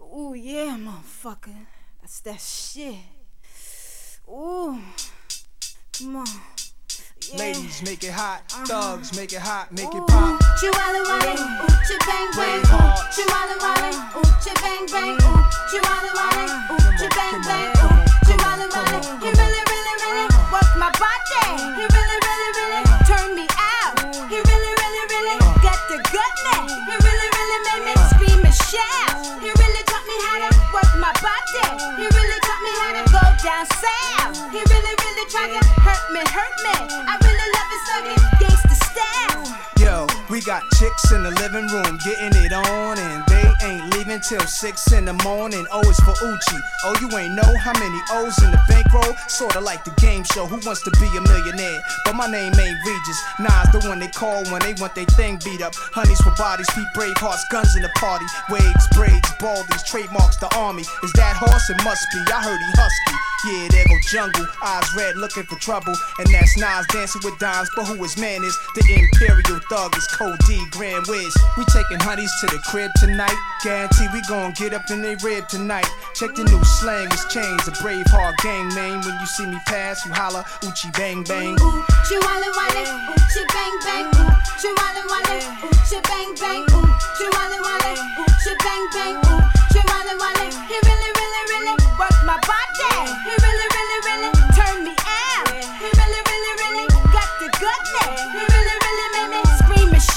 Ooh, yeah, motherfucker. That's that shit. Ooh, come on. Yeah. Ladies, make it hot. Thugs, make it hot. Make it pop. Chihuahua wale, oochie bang bang. Chihuahua wale, oochie bang bang. Chihuahua wale, oochie bang bang. Chihuahua wale, he really, really, really work my body. He really, really, really turn me out. He really, really, really got the goodness. He really, really made me scream and shout. He really taught me how to work my body. He really taught me how to go down south. He really, really tried to hurt me. I really love his fucking gangsta style. Yo, we got chicks in the living room getting it on, and they ain't leaving till 6 in the morning. O is for Uchi. Oh, you ain't know how many O's in the bankroll? Sorta like the game show, Who Wants to Be a Millionaire? But my name ain't Regis. Nas the one they call when they want they thing beat up. Honeys for bodies, Pete Bravehearts, guns in the party. Waves, braids, baldies, trademarks the army. Is that horse? It must be. I heard he husky. Yeah, there go Jungle, eyes red, looking for trouble. And that's Nas dancing with dimes, but who his man is? The Imperial Thug is Code D, Grand Wiz. We taking honeys to the crib tonight. Guarantee we gon' get up in they rib tonight. Check the new slang, it's changed. A Braveheart gang name. When you see me pass, you holla, Uchi bang bang. Ooh, Chihuahua wale, oochie bang bang. Ooh, Chihuahua wale, oochie bang bang. Ooh, Chihuahua wale, oochie bang bang. Ooh, Chihuahua wale, he really, really, really work my body. He really, really, really turn me out. He really, really, really got the goodness. He really, really made me scream and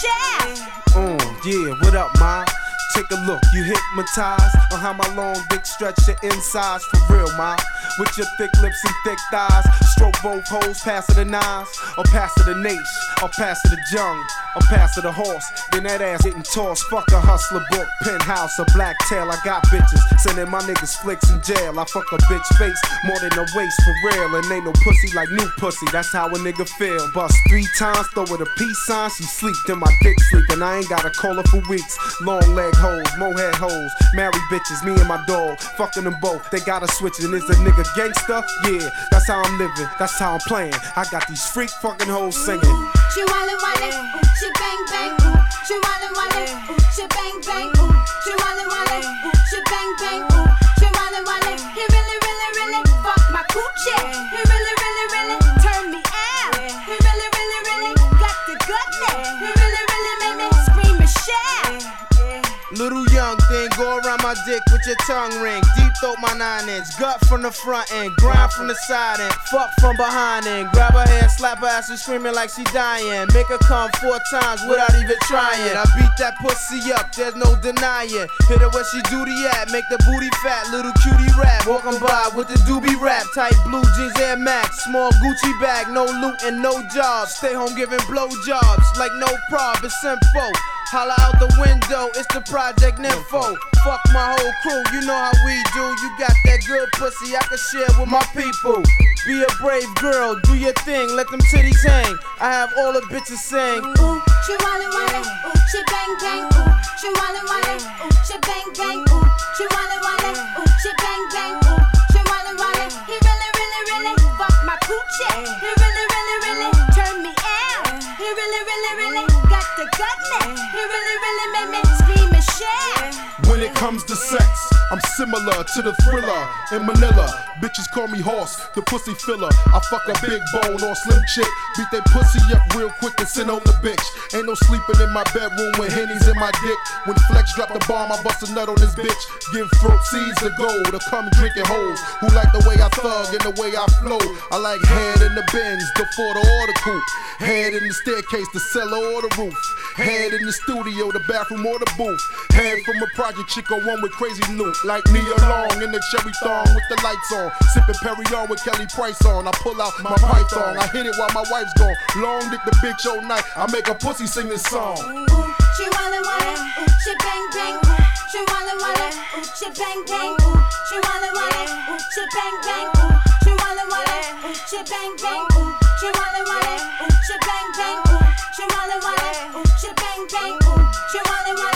shout. Yeah, what up, ma? Take a look, you hypnotized on how my long dick stretch your insides for real, ma. With your thick lips and thick thighs, stroke both hoes, pass it the nines, or pass it the Nash, or pass it the Jung, or pass it the horse. Then that ass getting tossed. Fuck a hustler book, penthouse, a black tail. I got bitches sending my niggas flicks in jail. I fuck a bitch face more than a waist for real, and ain't no pussy like new pussy. That's how a nigga feel. Bust 3 times, throw her a peace sign. She sleep, then my dick sleep, and I ain't gotta call her for weeks. Long leg hoes, mohead hoes, married bitches, me and my dog, fucking them both. They gotta switch it. And is a nigga gangster? Yeah, that's how I'm living, that's how I'm playing. I got these freak fucking hoes singing. Chihuahua wale, oochie bang bang. Ooh, Chihuahua wale, oochie bang bang. Ooh, Chihuahua wale, oochie bang bang. Ooh, Chihuahua wale, he really, really, really fuck my coochie. He really, really, really turn me out. He really, really, really got the goodness. He really, really made me scream and shout. Little young thing, go around my dick with your tongue ring. Deep throat my 9-inch, gut from the front end, grind from the side end, fuck from behind end. Grab her hair, slap her ass and screaming like she dying. Make her come 4 times without even trying. I beat that pussy up, there's no denying. Hit her where she duty at, make the booty fat, little cutie rap. Walking by with the doobie rap, tight blue jeans Air Max, small Gucci bag, no loot and no jobs. Stay home giving blowjobs like no prob, it's simple. Holla out the window, it's the Project Nympho. Fuck my whole crew, you know how we do. You got that good pussy I can share with my people. Be a brave girl, do your thing, let them titties hang. I have all the bitches sing. Ooh, Chihuahua wale, oochie bang bang. Ooh, Chihuahua wale, oochie bang bang. Ooh, Chihuahua wale, oochie bang bang. Ooh, Chihuahua wale, he really, really, really fuck my coochie. He really, really, really turn me out. He really, really, really got the goodness. He really, really made me scream and shout. When it comes to sex, I'm similar to the Thriller in Manila. Bitches call me Horse, the pussy filler. I fuck a big bone or slim chick, beat that pussy up real quick and send on the bitch. Ain't no sleeping in my bedroom with hennies in my dick. When Flex drop the bomb, I bust a nut on this bitch. Give throat seeds to gold, to come drinking hoes. Who like the way I thug and the way I flow? I like head in the Benz, before the order coupe. Head in the staircase, the cellar or the roof. Head in the studio, the bathroom or the booth. Head from a project chick or one with crazy loot. Like Nia Long in the cherry thong with the lights on. Sipping Perry on with Kelly Price on. I pull out my python, I hit it while my wife's gone. Long dick the bitch all night, I make a pussy sing this song. Ooh, Chihuahua wale, oochie bang bang. Ooh, Chihuahua wale, oochie bang bang. Ooh, Chihuahua wale, oochie bang bang. Ooh, Chihuahua wale, oochie bang bang. Ooh, Chihuahua wale, oochie bang bang. Ooh, Chihuahua wale, oochie bang bang. Ooh, Chihuahua wale.